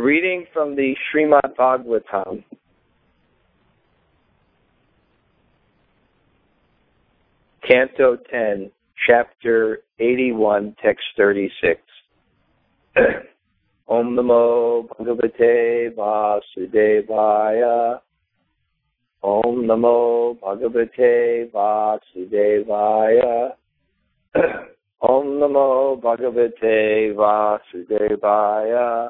Reading from the Srimad Bhagavatam, Canto 10, Chapter 81, Text 36. Om Namo Bhagavate Vasudevaya. Om Namo Bhagavate Vasudevaya. Om Namo Bhagavate Vasudevaya.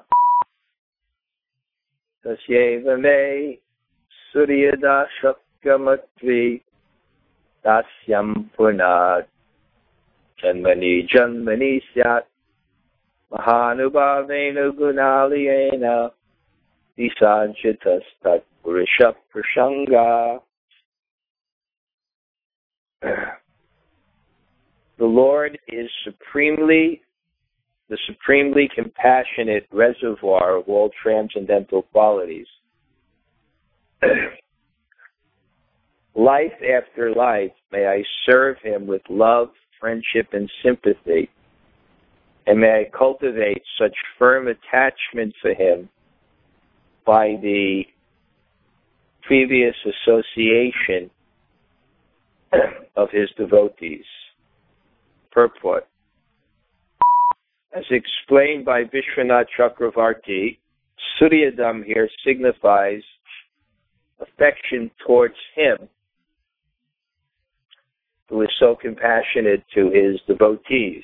Tasyeva me Suryada Shakyamatvi Tasyam Punat Janmani Janmani Syat Mahanubhavena Gunaliyena Visanchitas Tat Purisha Prashanga. The Lord is the supremely compassionate reservoir of all transcendental qualities. Life after life, may I serve Him with love, friendship, and sympathy, and may I cultivate such firm attachment for Him by the previous association of His devotees. Purport. As explained by Vishwanath Chakravarti, Suryadam here signifies affection towards Him, who is so compassionate to His devotees.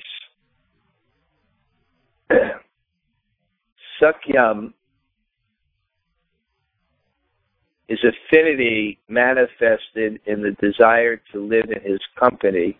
Sakyam is affinity manifested in the desire to live in His company.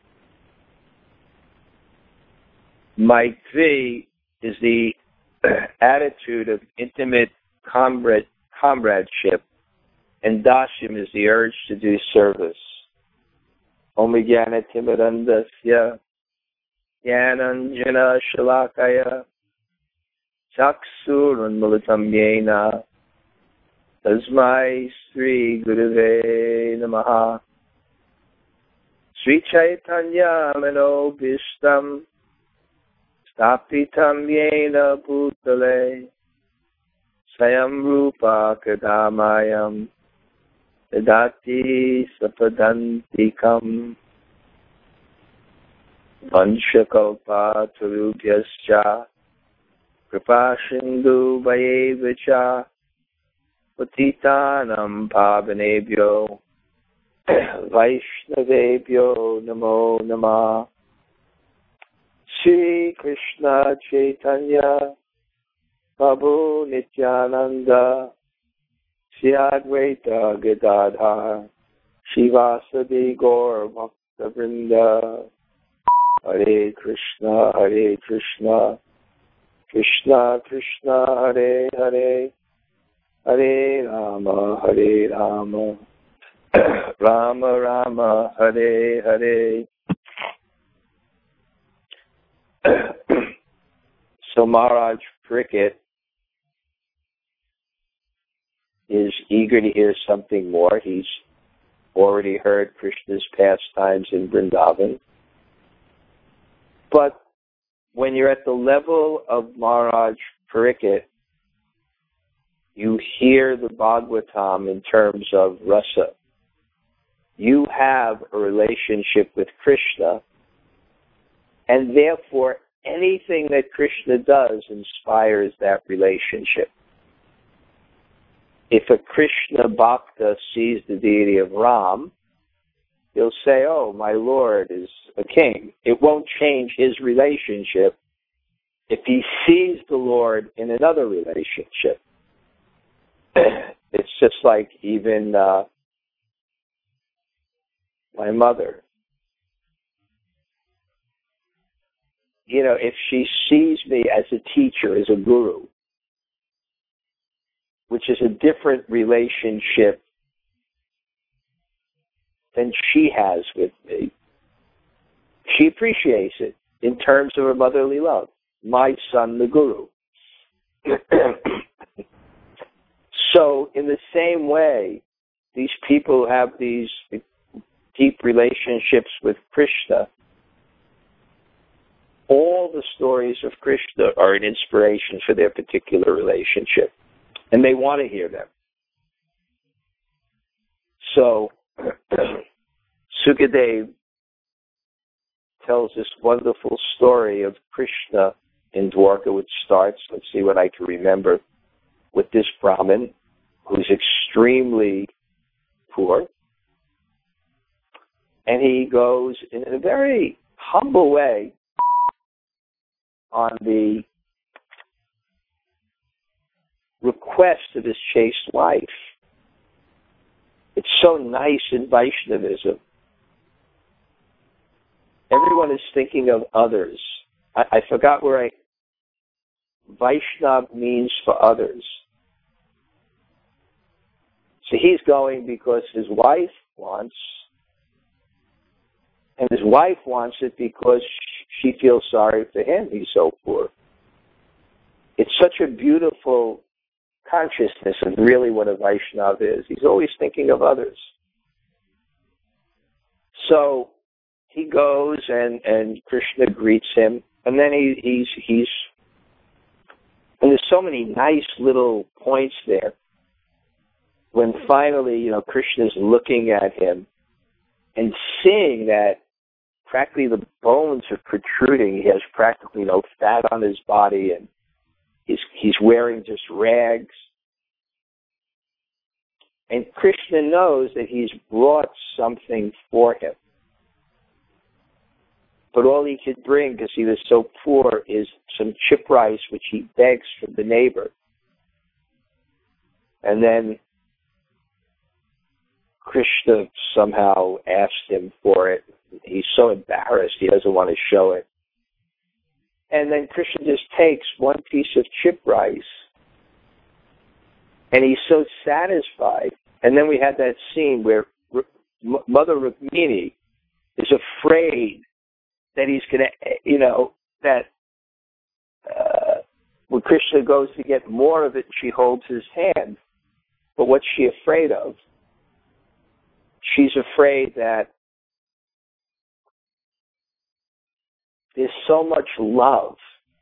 Maitri is the attitude of intimate comradeship, and Dasyam is the urge to do service. Om Jnana Timirandasya Jnananjana Shalakaya Chaksurunmilitam Yena Tasmai Sri Gurave Namaha. Sri Chaitanya Manobhishtam Stapitam Yena Bhutale Sayam Rupa Kadamayam Dadati Sapadantikam Vanchakalpa Turubhyascha Kripa Sindhu Vayevacha Patitanam Pavanebhyo Vaishnavebhyo Namo Namah. Shri Krishna Chaitanya Prabhu Nityananda Shri Advaita Gadadhar Shivasadi Gaur Bhakta Vrinda. Hare Krishna Krishna Krishna Hare Hare Hare Rama Rama Rama Hare Hare. So Maharaj Parikshit is eager to hear something more. He's already heard Krishna's pastimes in Vrindavan. But when you're at the level of Maharaj Parikshit, you hear the Bhagavatam in terms of rasa. You have a relationship with Krishna, and therefore anything that Krishna does inspires that relationship. If a Krishna Bhakta sees the deity of Ram, he'll say, oh, my Lord is a king. It won't change his relationship if he sees the Lord in another relationship. It's just like even my mother. You know, if she sees me as a teacher, as a guru, which is a different relationship than she has with me, she appreciates it in terms of her motherly love. My son, the guru. So, in the same way, these people who have these deep relationships with Krishna, all the stories of Krishna are an inspiration for their particular relationship. And they want to hear them. So Sukadev tells this wonderful story of Krishna in Dwarka, which starts, let's see what I can remember, with this Brahmin who's extremely poor. And he goes in a very humble way on the request of his chaste wife. It's so nice in Vaishnavism. Everyone is thinking of others. I forgot where Vaishnav means for others. So he's going because his wife wants, and his wife wants it because she feels sorry for him. He's so poor. It's such a beautiful consciousness of really what a Vaishnav is. He's always thinking of others. So he goes and Krishna greets him, and then he's and there's so many nice little points there. When finally, Krishna's looking at him and seeing that practically the bones are protruding. He has practically no fat on his body, and he's wearing just rags. And Krishna knows that he's brought something for him. But all he could bring, because he was so poor, is some chip rice, which he begs from the neighbor. And then Krishna somehow asked him for it. He's so embarrassed, he doesn't want to show it. And then Krishna just takes one piece of chip rice, and he's so satisfied. And then we had that scene where Mother Rukmini is afraid that he's going to, when Krishna goes to get more of it, she holds his hand. But what's she afraid of? She's afraid that there's so much love.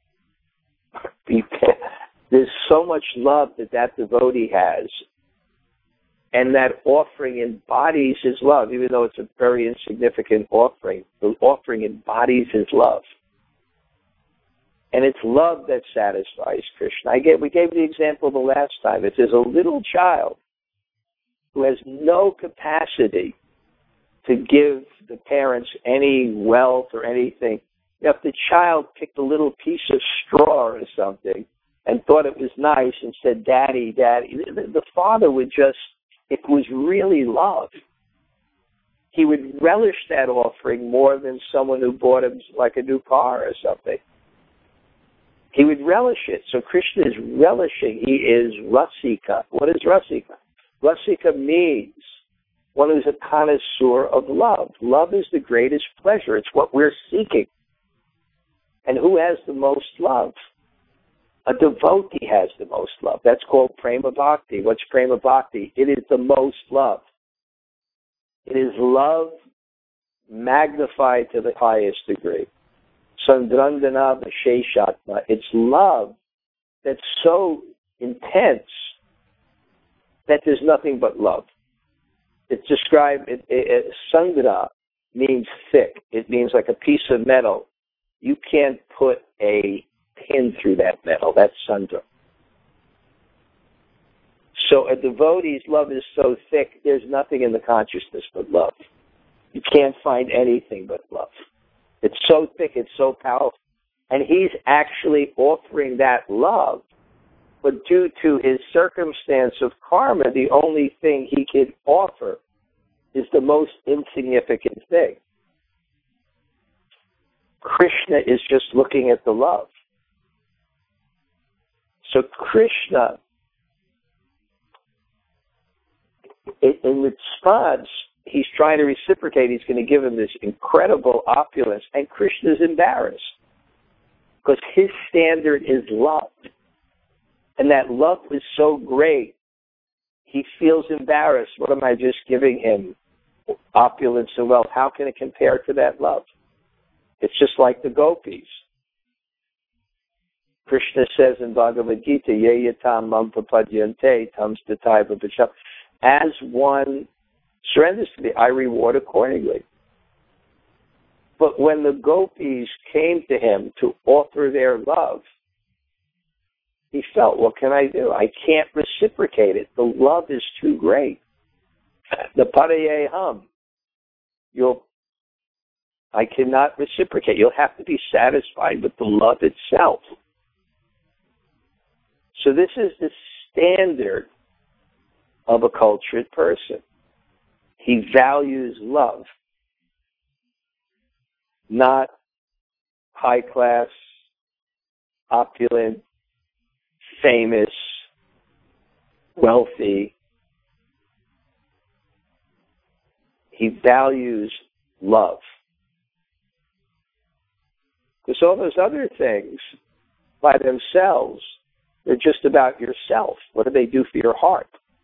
There's so much love that devotee has. And that offering embodies his love, even though it's a very insignificant offering. The offering embodies his love. And it's love that satisfies Krishna. We gave the example the last time. If there's a little child who has no capacity to give the parents any wealth or anything, if the child picked a little piece of straw or something and thought it was nice and said, "Daddy, Daddy," the father would just, if it was really love, he would relish that offering more than someone who bought him like a new car or something. He would relish it. So Krishna is relishing. He is Rasika. What is Rasika? Rasika means one who's a connoisseur of love. Love is the greatest pleasure. It's what we're seeking. And who has the most love? A devotee has the most love. That's called Prema Bhakti. What's Prema Bhakti? It is the most love. It is love magnified to the highest degree. Sandrandana Visheshatma. It's love that's so intense that there's nothing but love. It's described, Sandra means thick. It means like a piece of metal. You can't put a pin through that metal. That's Sandra. So a devotee's love is so thick, there's nothing in the consciousness but love. You can't find anything but love. It's so thick, it's so powerful. And he's actually offering that love, but due to his circumstance of karma, the only thing he can offer is the most insignificant thing. Krishna is just looking at the love. So Krishna, in response, he's trying to reciprocate. He's going to give him this incredible opulence, and Krishna's embarrassed because his standard is love. And that love is so great, he feels embarrassed. What am I just giving him? Opulence and wealth. How can it compare to that love? It's just like the gopis. Krishna says in Bhagavad Gita, Ye yatam mam papadyante tam statai vabhisham. As one surrenders to me, I reward accordingly. But when the gopis came to him to offer their love, he felt, what can I do? I can't reciprocate it. The love is too great. The parayeham. I cannot reciprocate. You'll have to be satisfied with the love itself. So this is the standard of a cultured person. He values love, not high class, opulent, famous, wealthy. He values love. Because all those other things by themselves, they're just about yourself. What do they do for your heart?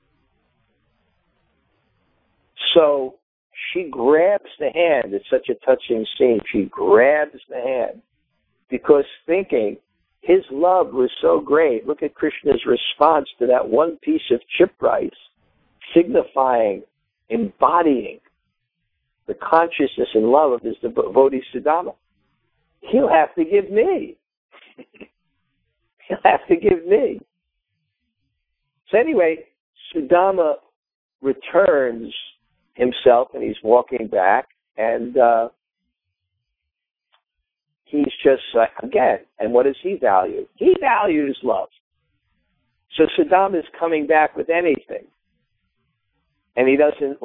So she grabs the hand. It's such a touching scene. She grabs the hand because thinking his love was so great. Look at Krishna's response to that one piece of chip rice, signifying, embodying the consciousness and love of his devotee Sudama. He'll have to give me. He'll have to give me. So anyway, Sudama returns himself and he's walking back and he's just, again, and what does he value? He values love. So Sudama is coming back with anything. And he doesn't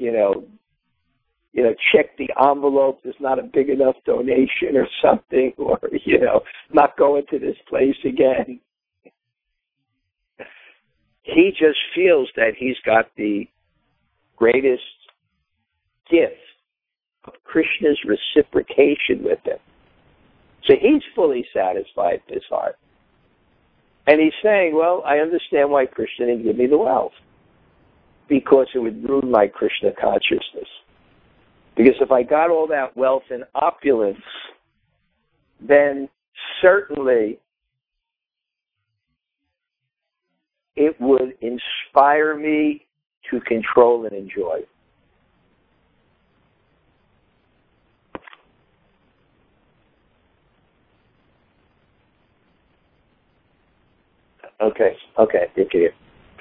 check the envelope. There's not a big enough donation or something, or, not going to this place again. He just feels that he's got the greatest gift of Krishna's reciprocation with him. So he's fully satisfied in his heart. And he's saying, well, I understand why Krishna didn't give me the wealth. Because it would ruin my Krishna consciousness. Because if I got all that wealth and opulence, then certainly it would inspire me to control and enjoy. Okay, thank you.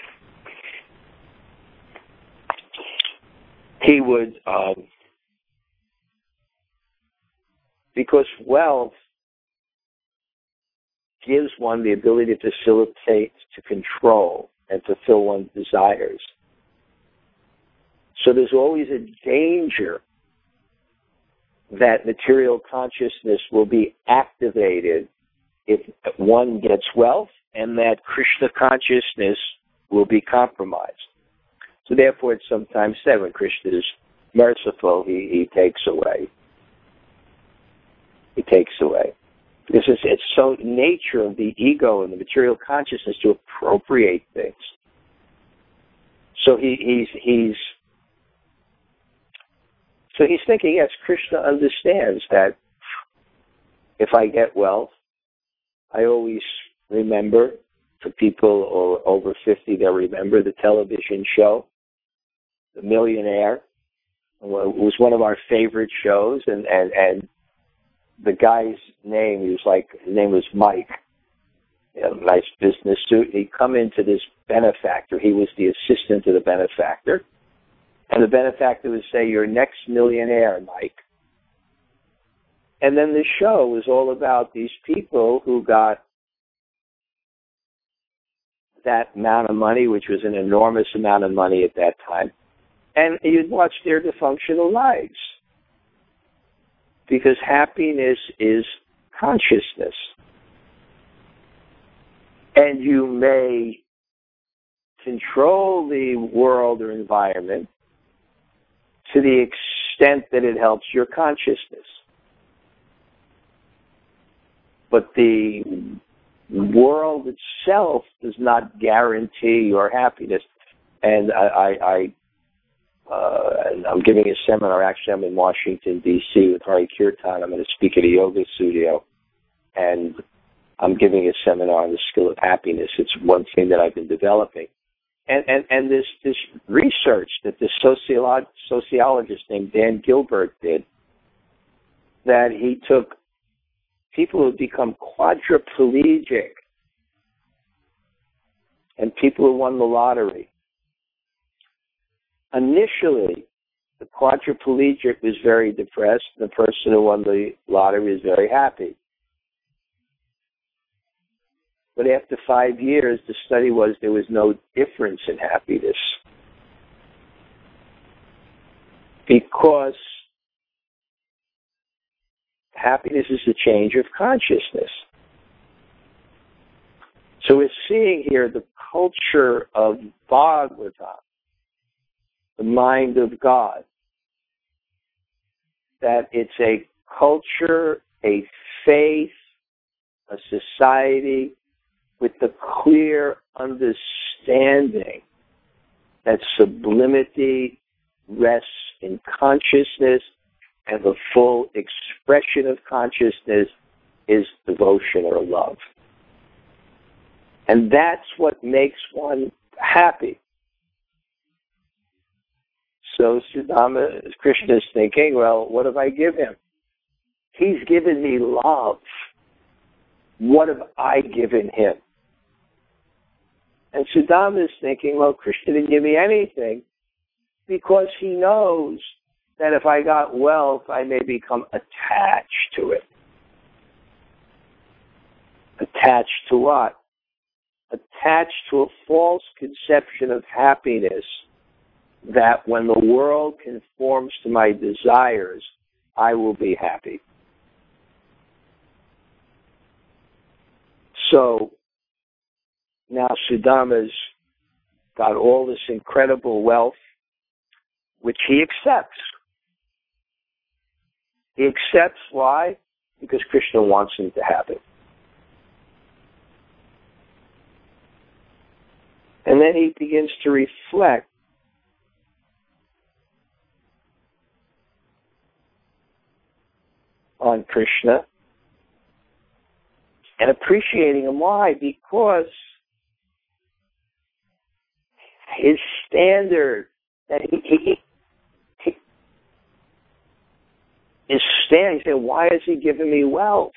He would, because wealth gives one the ability to facilitate, to control, and fulfill one's desires. So there's always a danger that material consciousness will be activated if one gets wealth, and that Krishna consciousness will be compromised. So therefore it's sometimes said when Krishna is merciful, he takes away. He takes away. Because it's so nature of the ego and the material consciousness to appropriate things. So he's thinking, yes, Krishna understands that if I get wealth, I always remember, for people over 50, they'll remember the television show, The Millionaire. It was one of our favorite shows, and the guy's name, his name was Mike. Nice business suit. He'd come into this benefactor. He was the assistant to the benefactor. And the benefactor would say, "You're next millionaire, Mike." And then the show was all about these people who got that amount of money, which was an enormous amount of money at that time. And you'd watch their dysfunctional lives. Because happiness is consciousness. And you may control the world or environment to the extent that it helps your consciousness. But the world itself does not guarantee your happiness. And I'm giving a seminar. Actually, I'm in Washington, D.C. with Hari Kirtan. I'm going to speak at a yoga studio. And I'm giving a seminar on the skill of happiness. It's one thing that I've been developing. And this research that this sociologist named Dan Gilbert did, that he took people who become quadriplegic and people who won the lottery. Initially, the quadriplegic was very depressed. The person who won the lottery was very happy. But after 5 years, the study was there was no difference in happiness. Because happiness is a change of consciousness. So we're seeing here the culture of Bhagavatam, the mind of God, that it's a culture, a faith, a society with the clear understanding that sublimity rests in consciousness, and the full expression of consciousness is devotion or love. And that's what makes one happy. So Sudama, Krishna is thinking, well, what have I given him? He's given me love. What have I given him? And Sudama is thinking, well, Krishna didn't give me anything, because he knows that if I got wealth, I may become attached to it. Attached to what? Attached to a false conception of happiness, that when the world conforms to my desires, I will be happy. So now Sudama's got all this incredible wealth, which he accepts. He accepts, why? Because Krishna wants him to have it. And then he begins to reflect on Krishna and appreciating him. Why? Because his standard that he is standing. He said, why is he giving me wealth?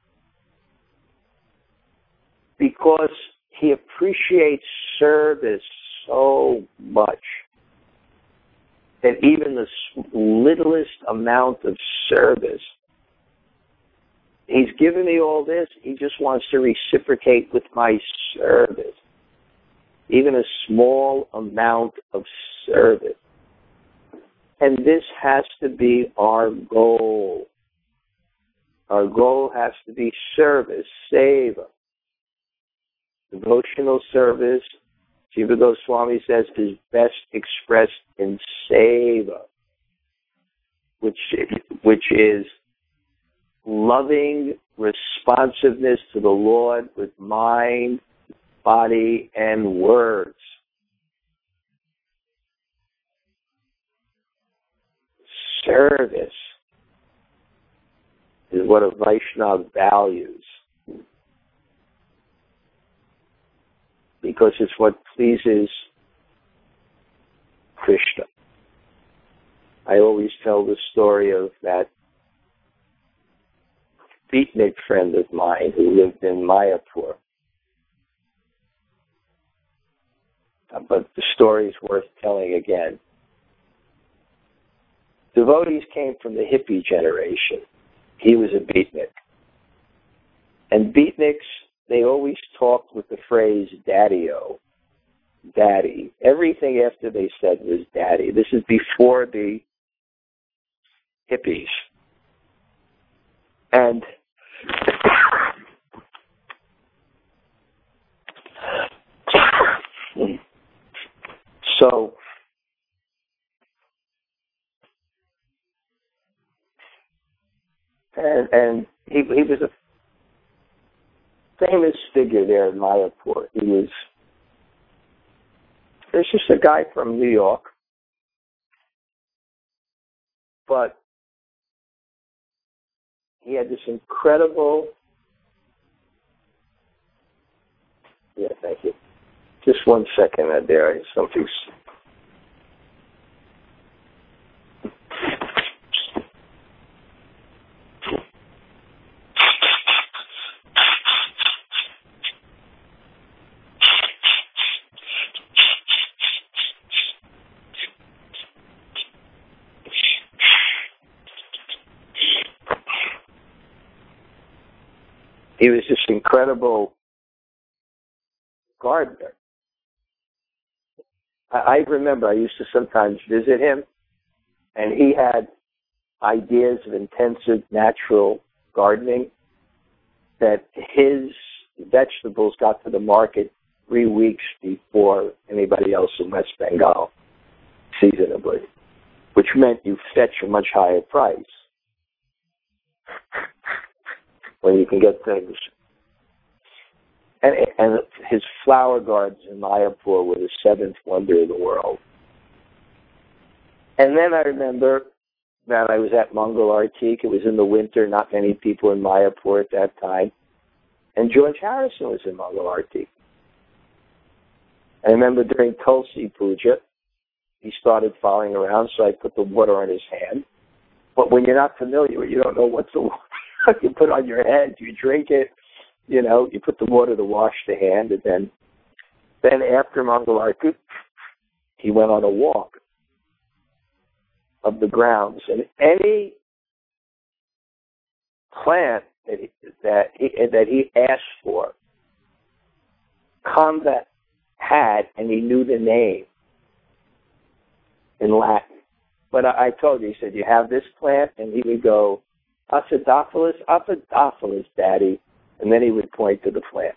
Because he appreciates service so much that even the littlest amount of service, he's given me all this, he just wants to reciprocate with my service. Even a small amount of service. And this has to be our goal. Our goal has to be service, seva. Devotional service, Jiva Goswami says, is best expressed in seva, which is loving responsiveness to the Lord with mind, body, and words. Service is what a Vaishnava values, because it's what pleases Krishna. I always tell the story of that beatnik friend of mine who lived in Mayapur. But the story is worth telling again. Devotees came from the hippie generation. He was a beatnik. And beatniks, they always talked with the phrase daddy-o, daddy. Everything after they said was daddy. This is before the hippies. And so and he was a famous figure there in Mayapur. There's just a guy from New York, but he had this incredible Yeah, thank you. Just 1 second, there. Something's... He was this incredible gardener. I remember I used to sometimes visit him, and he had ideas of intensive natural gardening that his vegetables got to the market 3 weeks before anybody else in West Bengal, seasonably, which meant you fetch a much higher price when you can get things. And his flower gardens in Mayapur were the 7th wonder of the world. And then I remember that I was at Mangal Artik. It was in the winter, not many people in Mayapur at that time. And George Harrison was in Mangal Artik. I remember during Tulsi Puja, he started following around, so I put the water on his hand. But when you're not familiar, you don't know what's the water you put on your head. You drink it, you know, you put the water to wash the hand, and then after Mangal Artik, he went on a walk of the grounds. And any plant that he asked for, Kanda had, and he knew the name in Latin. But I told you, he said, you have this plant? And he would go, Acidophilus, Daddy. And then he would point to the plant.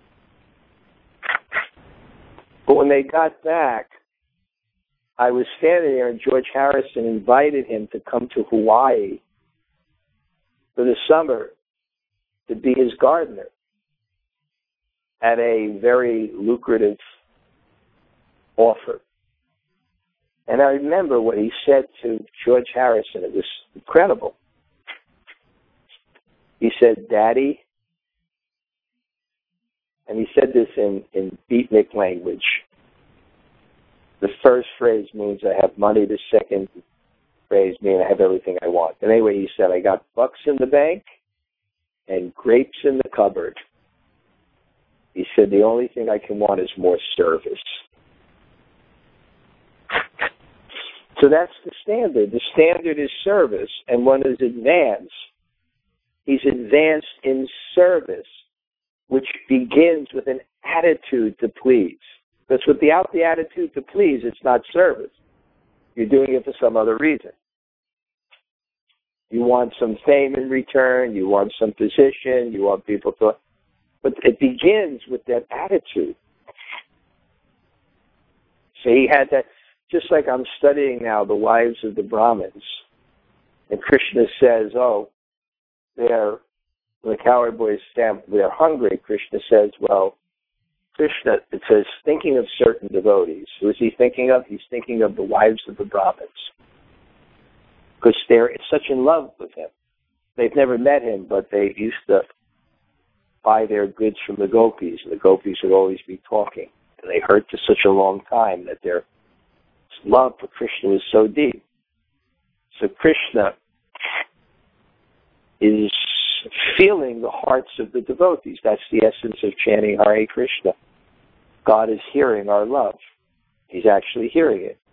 But when they got back, I was standing there, and George Harrison invited him to come to Hawaii for the summer to be his gardener at a very lucrative offer. And I remember what he said to George Harrison. It was incredible. He said, Daddy, and he said this in beatnik language. The first phrase means I have money. The second phrase means I have everything I want. And anyway, he said, I got bucks in the bank and grapes in the cupboard. He said, the only thing I can want is more service. So that's the standard. The standard is service, and one is advanced. He's advanced in service, which begins with an attitude to please. Because without the attitude to please, it's not service. You're doing it for some other reason. You want some fame in return, you want some position, you want people to... But it begins with that attitude. So he had that, just like I'm studying now the wives of the Brahmins. And Krishna says, the cowherd boys stand, they're hungry. Krishna says, Krishna, it says, thinking of certain devotees. Who is he thinking of? He's thinking of the wives of the Brahmins. Because they're such in love with him. They've never met him, but they used to buy their goods from the gopis, and the gopis would always be talking. And they heard for such a long time that their love for Krishna was so deep. So Krishna is feeling the hearts of the devotees. That's the essence of chanting Hare Krishna. God is hearing our love. He's actually hearing it.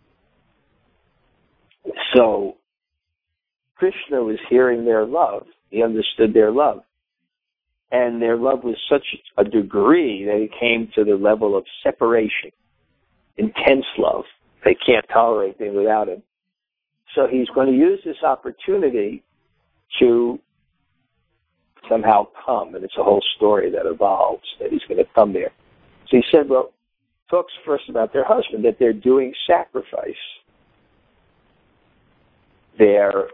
So Krishna was hearing their love. He understood their love. And their love was such a degree that it came to the level of separation, intense love. They can't tolerate being without him. So he's going to use this opportunity to somehow come, and it's a whole story that evolves, that he's going to come there. So he said, talks first about their husband, that they're doing sacrifice. They're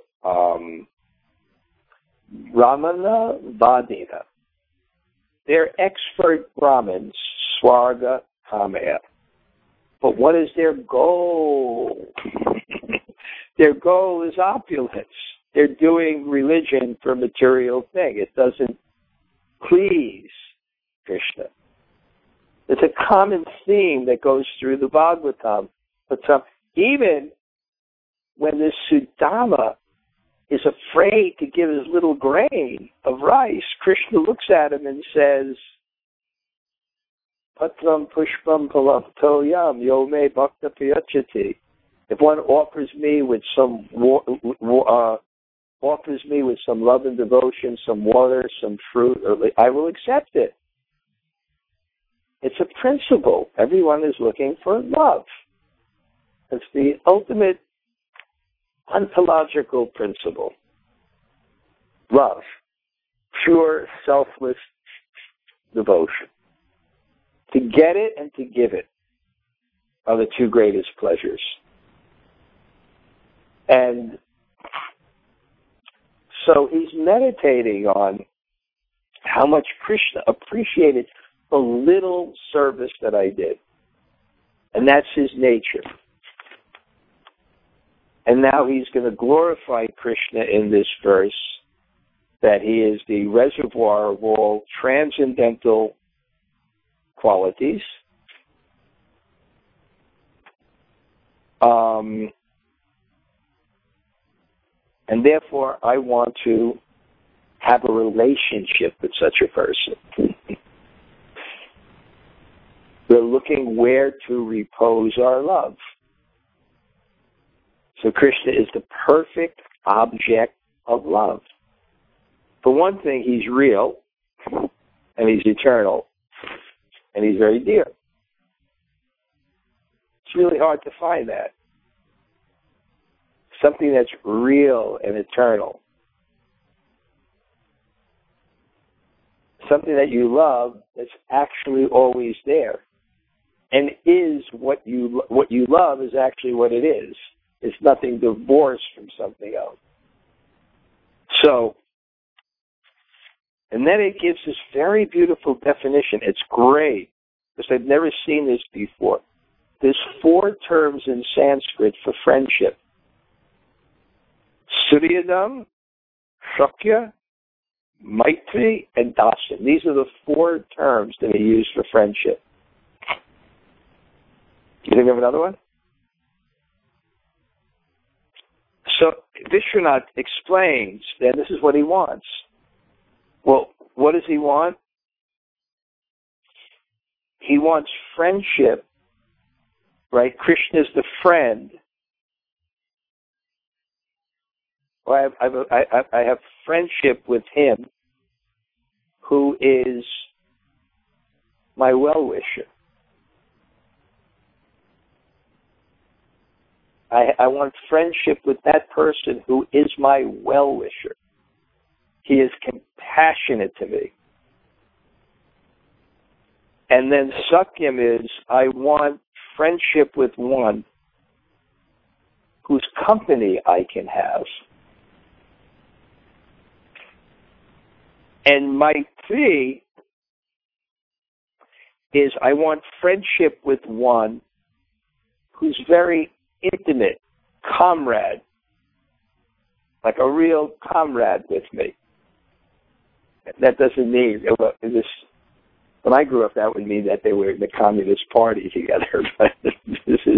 Brahmana Vadina. They're expert Brahmins, Swarga Kamaya. But what is their goal? Their goal is opulence. They're doing religion for a material thing. It doesn't please Krishna. It's a common theme that goes through the Bhagavatam. But even when this Sudama is afraid to give his little grain of rice, Krishna looks at him and says, Patram pushpam palaptoyam yo me bhakta piyachati. If one offers me with some love and devotion, some water, some fruit, I will accept it. It's a principle. Everyone is looking for love. It's the ultimate ontological principle. Love. Pure, selfless devotion. To get it and to give it are the two greatest pleasures. And so he's meditating on how much Krishna appreciated the little service that I did. And that's his nature. And now he's going to glorify Krishna in this verse, that he is the reservoir of all transcendental qualities. And therefore, I want to have a relationship with such a person. We're looking where to repose our love. So Krishna is the perfect object of love. For one thing, he's real, and he's eternal, and he's very dear. It's really hard to find that. Something that's real and eternal. Something that you love that's actually always there. And is what you love is actually what it is. It's nothing divorced from something else. So, and then it gives this very beautiful definition. It's great, because I've never seen this before. There's 4 terms in Sanskrit for friendship. Suryadam, Shakya, Maitri, and Dasyam. These are the 4 terms that are used for friendship. You think of another one? So Vishwanath explains that this is what he wants. Well, what does he want? He wants friendship, right? Krishna is the friend. Well, I have friendship with him, who is my well-wisher. I want friendship with that person who is my well-wisher. He is compassionate to me. And then Sakyam is, I want friendship with one whose company I can have. And Maitri is, I want friendship with one who's very intimate, comrade, like a real comrade with me. That doesn't mean, when I grew up, that would mean that they were in the Communist Party together. But this is,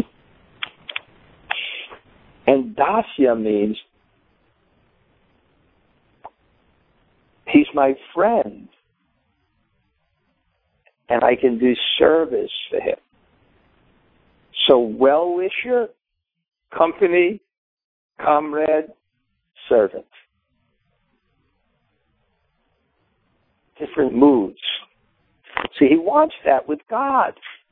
and Dasya means he's my friend, and I can do service for him. So well-wisher, company, comrade, servant. Different moods. See, he wants that with God.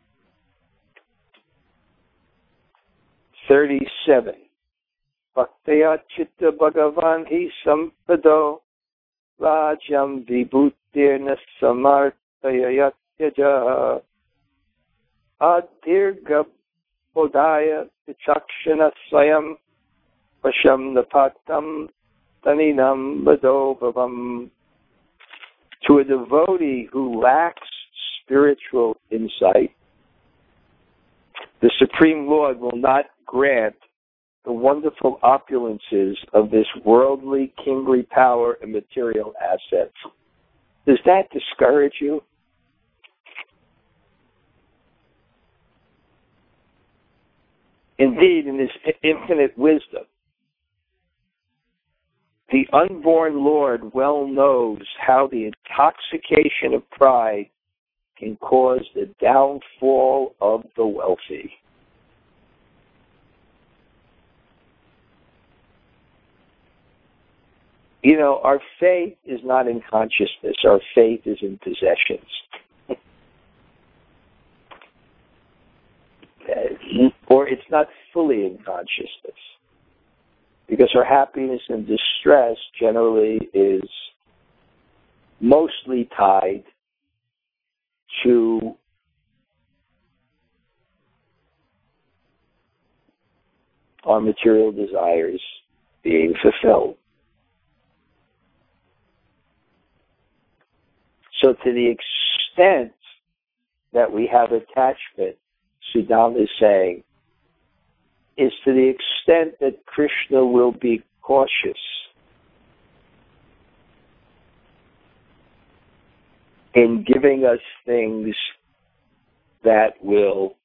37. Bhaktaya chitta bhagavan hi sampado rajam vibhutirna samartaya yatyaja adirga bodhaya vichakshana swayam vasham napatam taninam vadobhavam. To a devotee who lacks spiritual insight, the Supreme Lord will not grant the wonderful opulences of this worldly kingly power and material assets. Does that discourage you? Indeed, in his infinite wisdom, the unborn Lord well knows how the intoxication of pride can cause the downfall of the wealthy. You know, our faith is not in consciousness. Our faith is in possessions. Or it's not fully in consciousness. Because our happiness and distress generally is mostly tied to our material desires being fulfilled. So to the extent that we have attachment, Sudama is saying, is to the extent that Krishna will be cautious in giving us things that will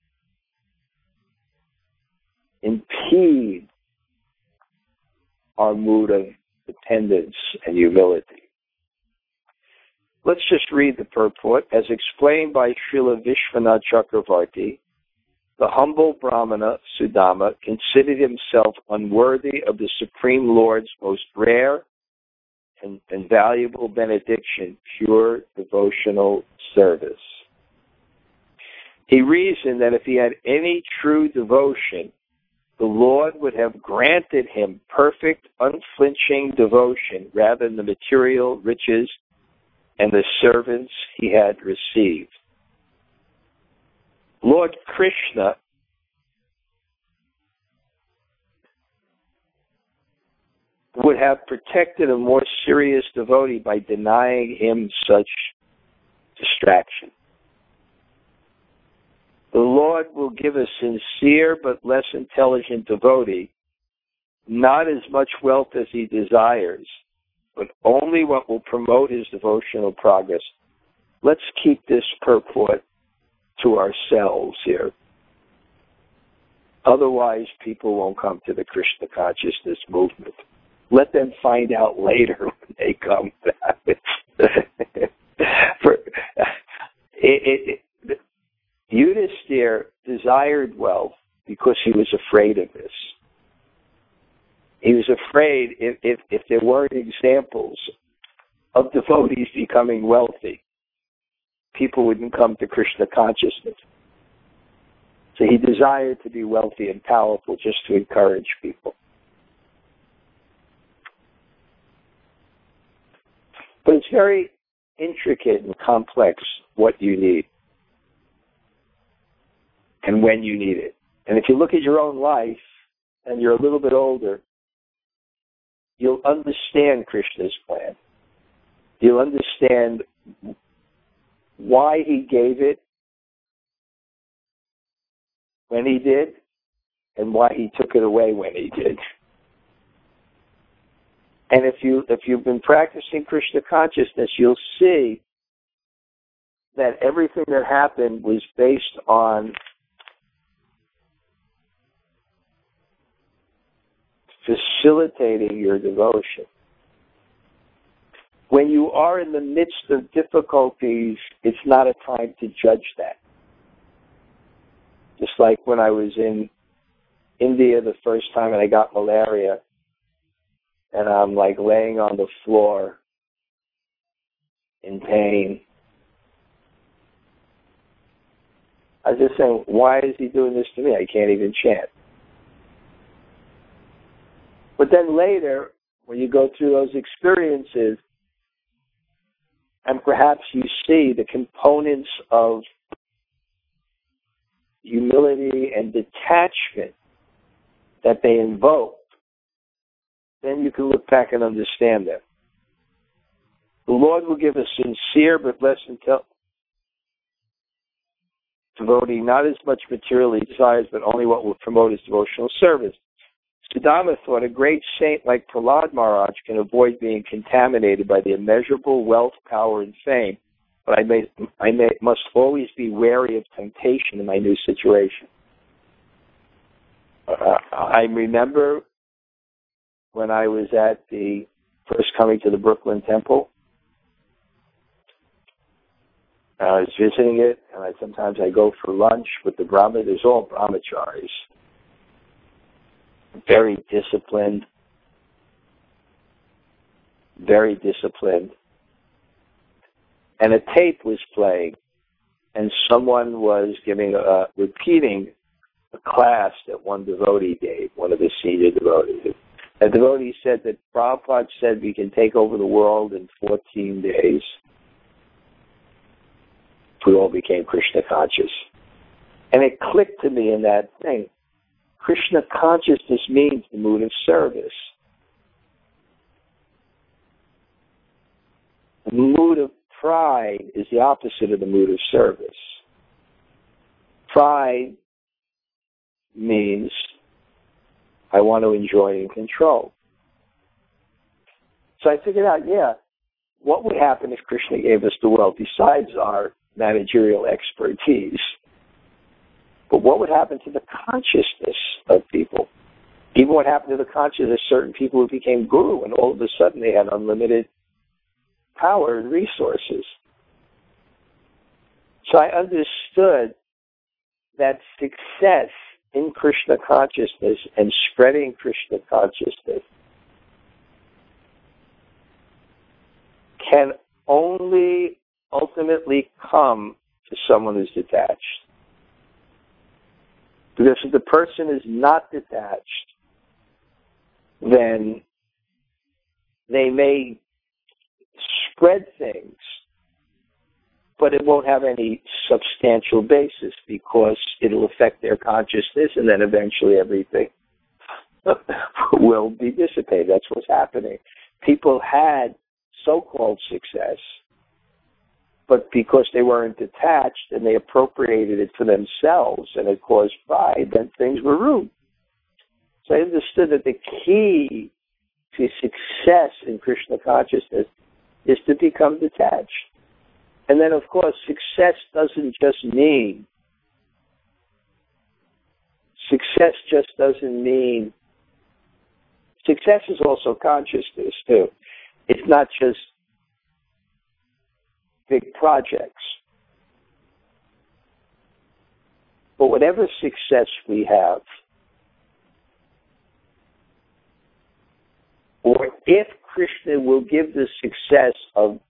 impede our mood of dependence and humility. Let's just read the purport. As explained by Srila Vishwanath Chakravarti, the humble Brahmana, Sudama, considered himself unworthy of the Supreme Lord's most rare and valuable benediction, pure devotional service. He reasoned that if he had any true devotion, the Lord would have granted him perfect, unflinching devotion rather than the material riches and the servants he had received. Lord Krishna would have protected a more serious devotee by denying him such distraction. The Lord will give a sincere but less intelligent devotee not as much wealth as he desires, but only what will promote his devotional progress. Let's keep this purport to ourselves here. Otherwise, people won't come to the Krishna consciousness movement. Let them find out later when they come back. Yudhisthira desired wealth because he was afraid of this. He was afraid if there weren't examples of devotees becoming wealthy, people wouldn't come to Krishna consciousness. So he desired to be wealthy and powerful just to encourage people. But it's very intricate and complex what you need and when you need it. And if you look at your own life and you're a little bit older, you'll understand Krishna's plan. You'll understand why he gave it when he did and why he took it away when he did. And if you've been practicing Krishna consciousness, you'll see that everything that happened was based on facilitating your devotion. When you are in the midst of difficulties, it's not a time to judge that. Just like when I was in India the first time and I got malaria, and I'm like laying on the floor in pain. I was just saying, why is he doing this to me? I can't even chant. But then later, when you go through those experiences, and perhaps you see the components of humility and detachment that they invoke, then you can look back and understand them. The Lord will give a sincere but less intelligent devotee not as much materially desires, but only what will promote his devotional service. Sudama thought a great saint like Prahlad Maharaj can avoid being contaminated by the immeasurable wealth, power, and fame, but I must always be wary of temptation in my new situation. I remember when I was at the first coming to the Brooklyn Temple. I was visiting it, and sometimes I go for lunch with the Brahma. There's all brahmacharis. Very disciplined. Very disciplined. And a tape was playing, and someone was repeating a class that one devotee gave, one of the senior devotees. A devotee said that Prabhupada said we can take over the world in 14 days. We all became Krishna conscious. And it clicked to me in that thing. Krishna consciousness means the mood of service. The mood of pride is the opposite of the mood of service. Pride means I want to enjoy and control. So I figured out, what would happen if Krishna gave us the world besides our managerial expertise? But what would happen to the consciousness of people? Even what happened to the consciousness of certain people who became guru, and all of a sudden they had unlimited power and resources. So I understood that success in Krishna consciousness and spreading Krishna consciousness can only ultimately come to someone who's detached. Because if the person is not detached, then they may spread things, but it won't have any substantial basis because it'll affect their consciousness, and then eventually everything will be dissipated. That's what's happening. People had so-called success, but because they weren't detached and they appropriated it for themselves and it caused pride, then things were ruined. So I understood that the key to success in Krishna consciousness is to become detached. And then, of course, success doesn't just mean, success is also consciousness, too. It's not just big projects. But whatever success we have, or if Krishna will give the success of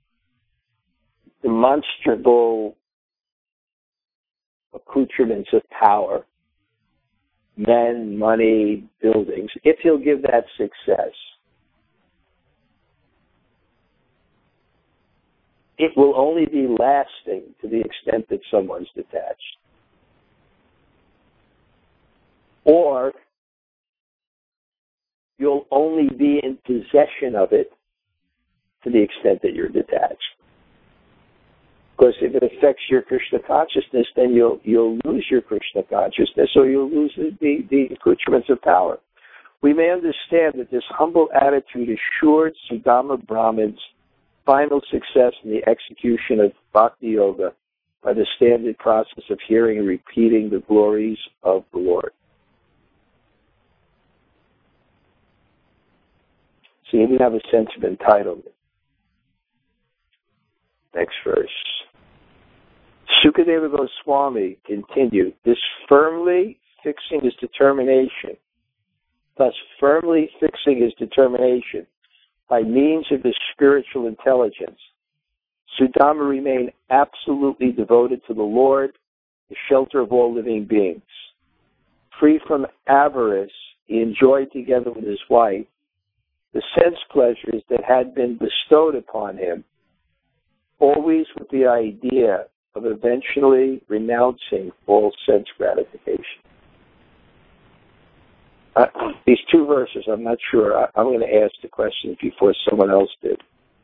demonstrable accoutrements of power, men, money, buildings, if he'll give that success, it will only be lasting to the extent that someone's detached. Or you'll only be in possession of it to the extent that you're detached. Because if it affects your Krishna consciousness, then you'll lose your Krishna consciousness, or you'll lose the accoutrements of power. We may understand that this humble attitude assured Sudama Brahmins final success in the execution of Bhakti Yoga by the standard process of hearing and repeating the glories of the Lord. So you even have a sense of entitlement. Next verse. Sukadeva Goswami continued, this firmly fixing his determination, thus firmly fixing his determination by means of his spiritual intelligence, Sudama remained absolutely devoted to the Lord, the shelter of all living beings. Free from avarice, he enjoyed together with his wife the sense pleasures that had been bestowed upon him, always with the idea of eventually renouncing all sense gratification. These two verses, I'm not sure. I'm going to ask the question before someone else did.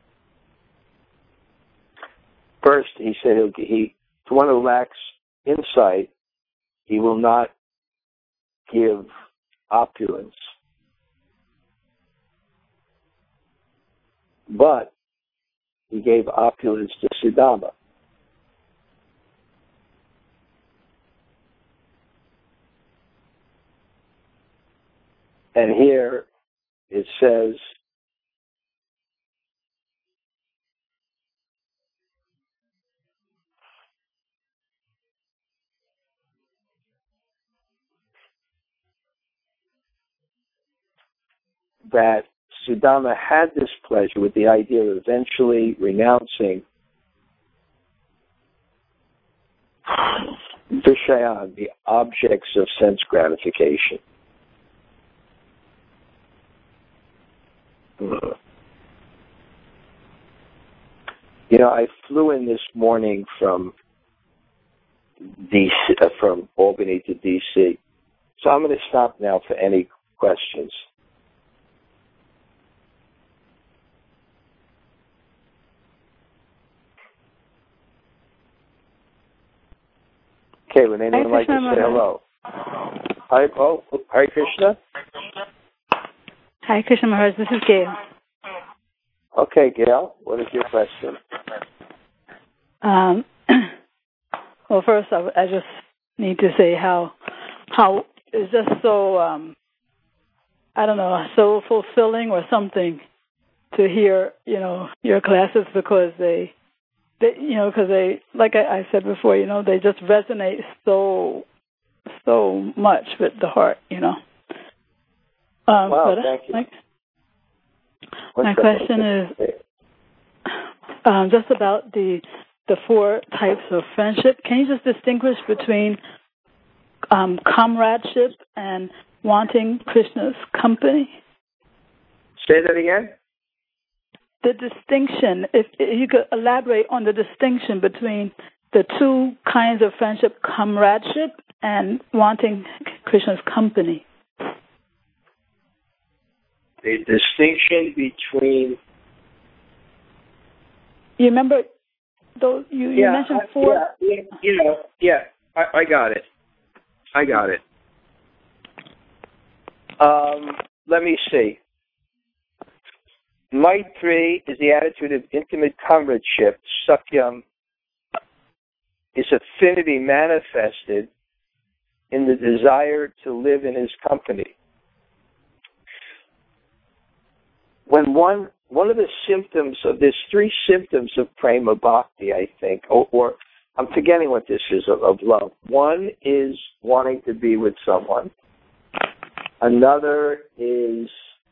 First, he said, to one who lacks insight, he will not give opulence. But he gave opulence to Sudama. And here it says, that Sudama had this pleasure with the idea of eventually renouncing Vishayan, the objects of sense gratification. You know, I flew in this morning from from Albany to D.C., so I'm going to stop now for any questions. Okay, would anyone like to say hello? Hare Krishna. Hare Krishna Maharaj, this is Gail. Okay, Gail, what is your question? Well, first, I just need to say how it's just so, I don't know, so fulfilling or something to hear, you know, your classes, because they like I said before, you know, they just resonate so much with the heart, you know. Wow, thank you. My question is just about the 4 types of friendship. Can you just distinguish between comradeship and wanting Krishna's company? Say that again? The distinction, if you could elaborate on the distinction between the 2 kinds of friendship, comradeship and wanting Krishna's company. The distinction between... You remember those? You mentioned 4? I got it. Let me see. Maitri is the attitude of intimate comradeship. Sakyam is affinity manifested in the desire to live in his company. When one of the symptoms of, there's 3 symptoms of prema bhakti, I think, or I'm forgetting what this is, of love. One is wanting to be with someone. Another is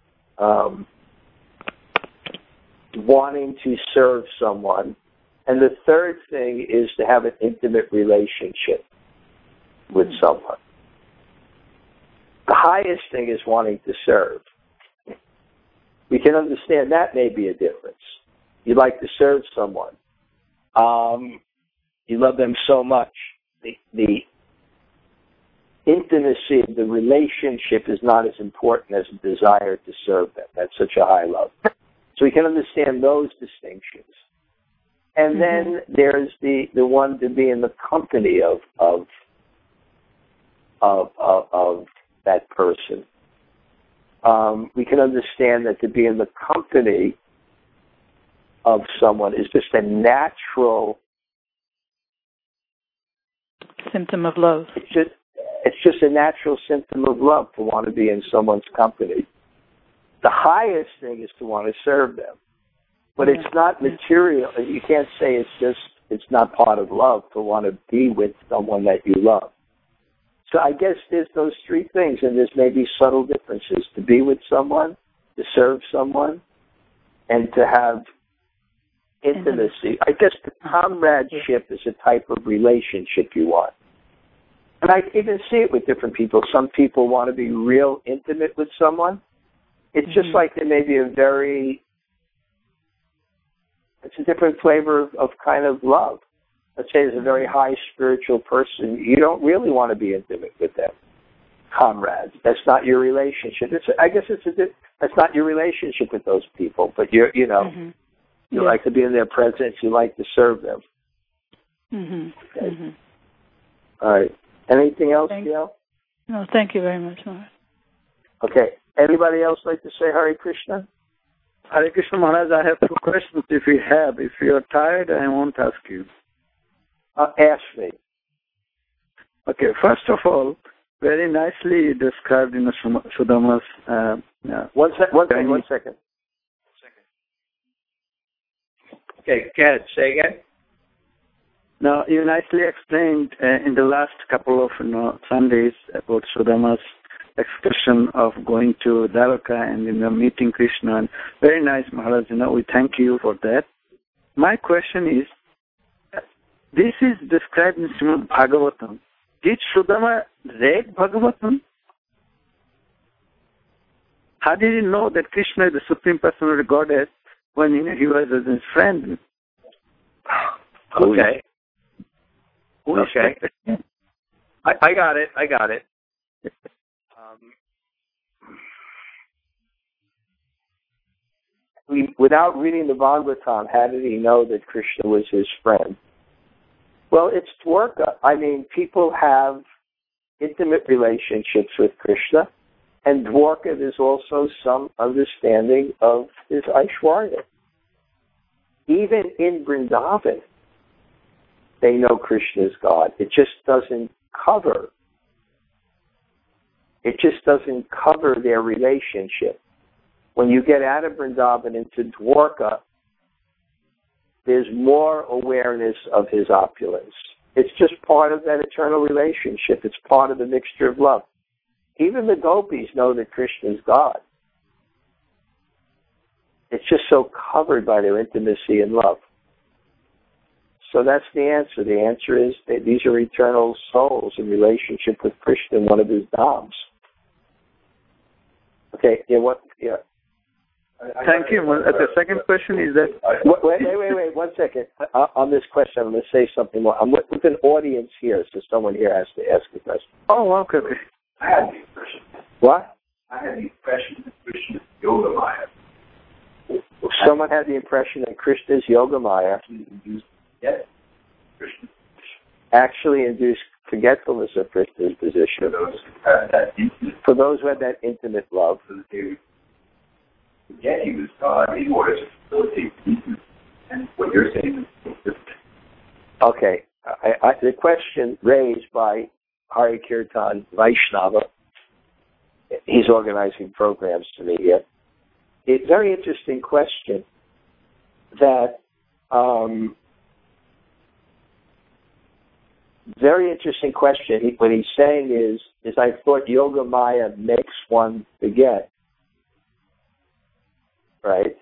wanting to serve someone. And the third thing is to have an intimate relationship with someone. The highest thing is wanting to serve. We can understand that may be a difference. You like to serve someone. You love them so much. The intimacy of the relationship is not as important as a desire to serve them. That's such a high love. So we can understand those distinctions. And then there's the one to be in the company of that person. We can understand that to be in the company of someone is just a natural symptom of love. It's just a natural symptom of love to want to be in someone's company. The highest thing is to want to serve them. But it's not material. You can't say it's not part of love to want to be with someone that you love. So I guess there's those 3 things, and there's maybe subtle differences. To be with someone, to serve someone, and to have intimacy. I guess the comradeship is a type of relationship you want. And I even see it with different people. Some people want to be real intimate with someone. It's just like there may be it's a different flavor of kind of love. Let's say there's a very high spiritual person. You don't really want to be intimate with them. Comrades. That's not your relationship. That's not your relationship with those people, but you like to be in their presence. You like to serve them. Okay. All right. Anything else, Gail? No, thank you very much, Maharaj. Okay. Anybody else like to say Hare Krishna? Hare Krishna Maharaj, I have 2 questions if you are tired, I won't ask you. Ask me. Okay, first of all, very nicely described in Sudama's. One second. Okay, Ken, say again. Now, you nicely explained in the last couple of Sundays about Sudama's expression of going to Dwarka and meeting Krishna. And very nice, Maharaj. We thank you for that. My question is, this is described in Srimad Bhagavatam. Did Sudama read Bhagavatam? How did he know that Krishna is the Supreme Personality of Godhead when he was his friend? Okay. Okay. I got it. Without reading the Bhagavatam, how did he know that Krishna was his friend? Well, it's Dwarka. I mean, people have intimate relationships with Krishna, and Dwarka, there's also some understanding of his Aishwarya. Even in Vrindavan, they know Krishna is God. It just doesn't cover their relationship. When you get out of Vrindavan into Dwarka, there's more awareness of his opulence. It's just part of that eternal relationship. It's part of the mixture of love. Even the gopis know that Krishna is God. It's just so covered by their intimacy and love. So that's the answer. The answer is that these are eternal souls in relationship with Krishna, one of his dhams. Okay, Thank you. The second question is that... Wait, 1 second. On this question, I'm going to say something more. I'm with an audience here, so someone here has to ask a question. Oh, okay. I had the impression. What? I had the impression that Krishna is Yogamaya. Someone had the impression that Krishna is Yogamaya. Actually induced forgetfulness of Krishna's position. For those who had that intimate love. Forget he was God in order to facilitate peace. And what you're saying is different. Okay. The question raised by Hari Kirtan Vaishnava, he's organizing programs to me here. It's a very interesting question that, what he's saying is I thought Yoga Maya makes one forget. Right?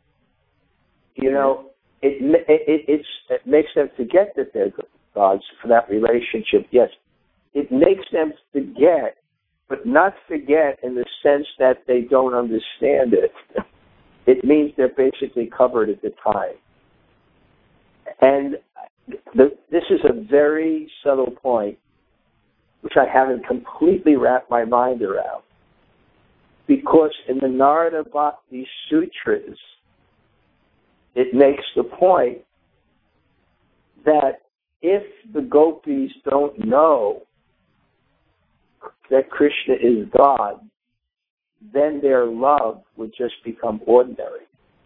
It makes them forget that they're gods for that relationship. Yes. It makes them forget, but not forget in the sense that they don't understand it. It means they're basically covered at the time. And this is a very subtle point, which I haven't completely wrapped my mind around. Because in the Narada Bhakti Sutras, it makes the point that if the gopis don't know that Krishna is God, then their love would just become ordinary.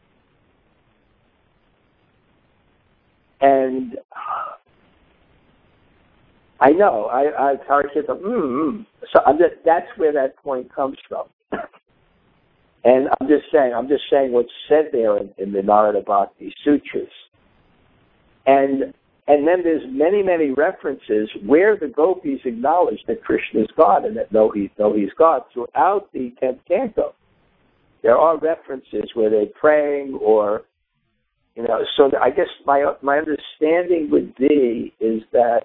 And I know, I've heard it, so that's where that point comes from. And I'm just saying what's said there in the Narada Bhakti Sutras. And then there's many, many references where the gopis acknowledge that Krishna is God and that know he's God throughout the 10th canto. There are references where they're praying or, so I guess my understanding would be is that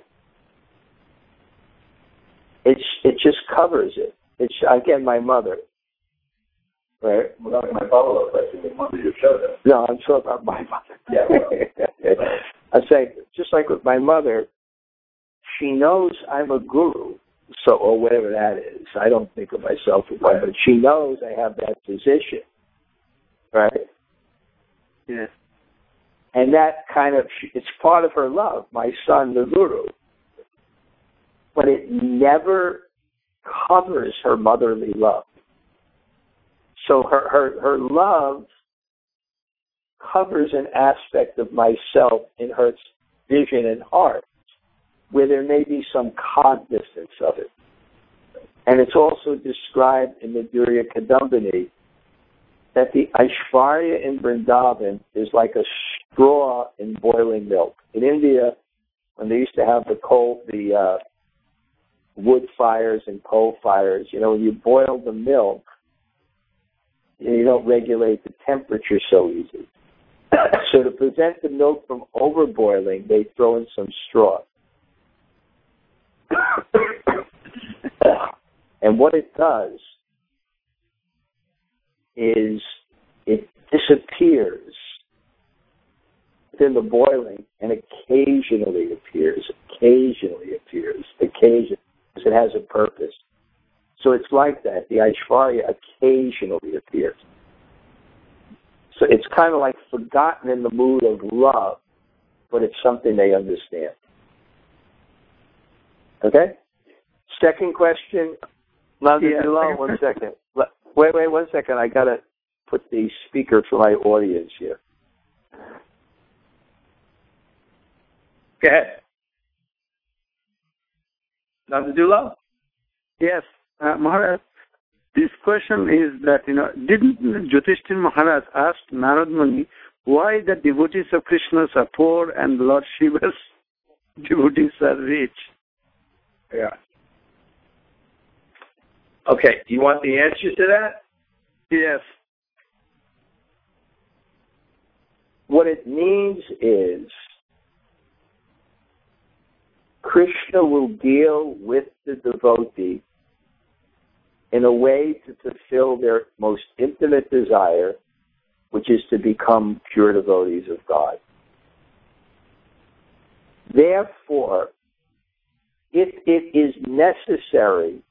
it just covers it. It's, again, my mother. Right? Well, my follow-up question is, when did you show that? No, I'm talking about my mother. Yeah. Well, I'm saying, just like with my mother, she knows I'm a guru, or whatever that is. I don't think of myself as one, but she knows I have that position. Right? Yes. And that it's part of her love, my son, the guru. But it never covers her motherly love. So her love covers an aspect of myself in her vision and heart where there may be some cognizance of it. And it's also described in Madhurya Kadambini that the Aishvarya in Vrindavan is like a straw in boiling milk. In India, when they used to have the wood fires and coal fires, when you boil the milk, you don't regulate the temperature so easy. So to prevent the milk from overboiling, they throw in some straw. And what it does is it disappears within the boiling and occasionally appears, because it has a purpose. So it's like that. The Aishvarya occasionally appears. So it's kind of like forgotten in the mood of love, but it's something they understand. Okay? Second question. One second. Wait 1 second. I got to put the speaker for my audience here. Go ahead. Dr. Dulal? Yes, Maharaj. This question is that, didn't Yudhishthira Maharaj ask Narad Muni why the devotees of Krishna are poor and Lord Shiva's devotees are rich? Yeah. Okay, do you want the answer to that? Yes. What it means is Krishna will deal with the devotee in a way to fulfill their most intimate desire, which is to become pure devotees of God. Therefore, if it is necessary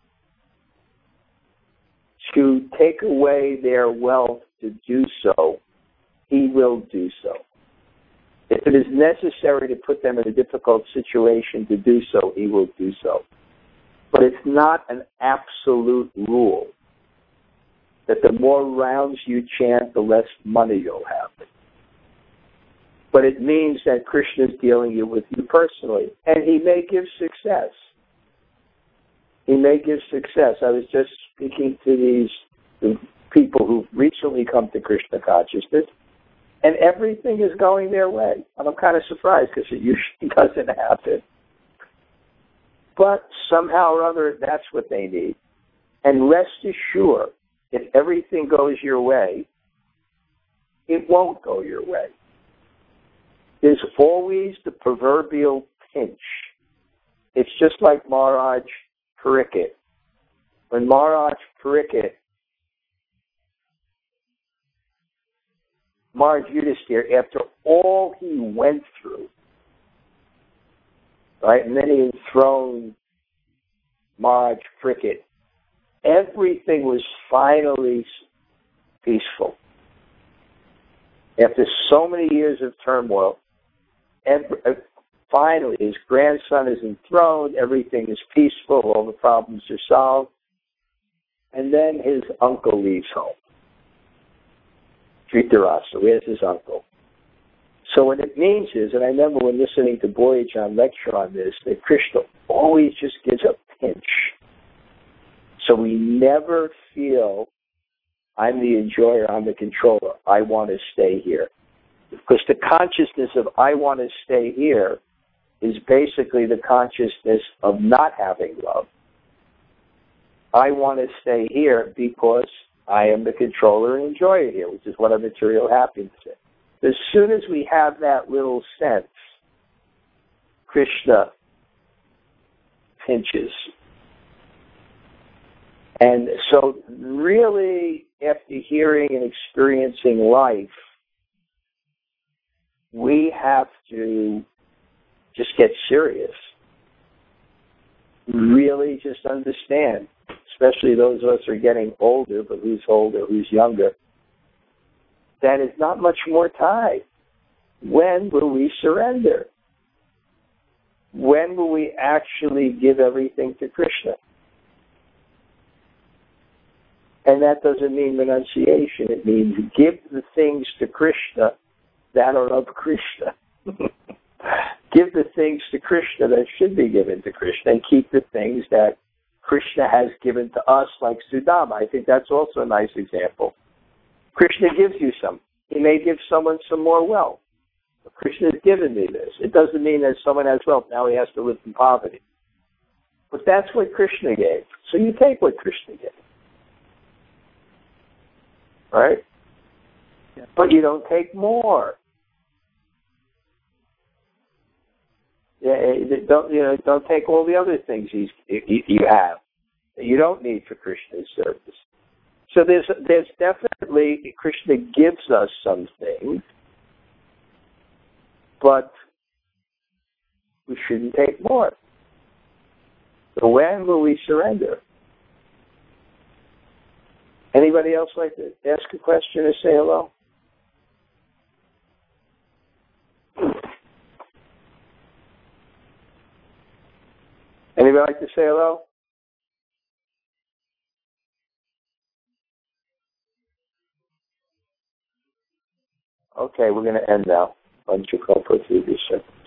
to take away their wealth to do so, he will do so. If it is necessary to put them in a difficult situation to do so, he will do so. But it's not an absolute rule that the more rounds you chant, the less money you'll have. But it means that Krishna is dealing with you personally, and he may give success. He may give success. I was just speaking to these people who've recently come to Krishna consciousness, and everything is going their way. And I'm kind of surprised because it usually doesn't happen. But somehow or other, that's what they need. And rest assured, if everything goes your way, it won't go your way. There's always the proverbial pinch. It's just like Maharaj Parikshit. When Maharaj Parikshit, Maharaj Yudhisthira, after all he went through, right, and then he enthroned Maharaj Parikshit, everything was finally peaceful. After so many years of turmoil, finally his grandson is enthroned, everything is peaceful, all the problems are solved, and then his uncle leaves home. Dhritarashtra, where's his uncle? So what it means is, and I remember when listening to Boyajan lecture on this, that Krishna always just gives a pinch. So we never feel, I'm the enjoyer, I'm the controller, I want to stay here. Because the consciousness of I want to stay here is basically the consciousness of not having love. I want to stay here because I am the controller and enjoyer here, which is what our material happiness is. As soon as we have that little sense, Krishna pinches. And so really, after hearing and experiencing life, we have to just get serious. Really just understand, especially those of us who are getting older, but who's older, who's younger, that is not much more time. When will we surrender? When will we actually give everything to Krishna? And that doesn't mean renunciation. It means give the things to Krishna that are of Krishna. Give the things to Krishna that should be given to Krishna, and keep the things that Krishna has given to us, like Sudama. I think that's also a nice example. Krishna gives you some. He may give someone some more wealth. But Krishna has given me this. It doesn't mean that someone has wealth, now he has to live in poverty. But that's what Krishna gave. So you take what Krishna gave. Right? Yeah. But you don't take more. Yeah, don't take all the other things you have that you don't need for Krishna's service. So there's definitely, Krishna gives us some things, but we shouldn't take more. So when will we surrender? Anybody else like to ask a question or say hello? Anybody like to say hello? Okay, we're going to end now. Why don't you call for 3 seconds?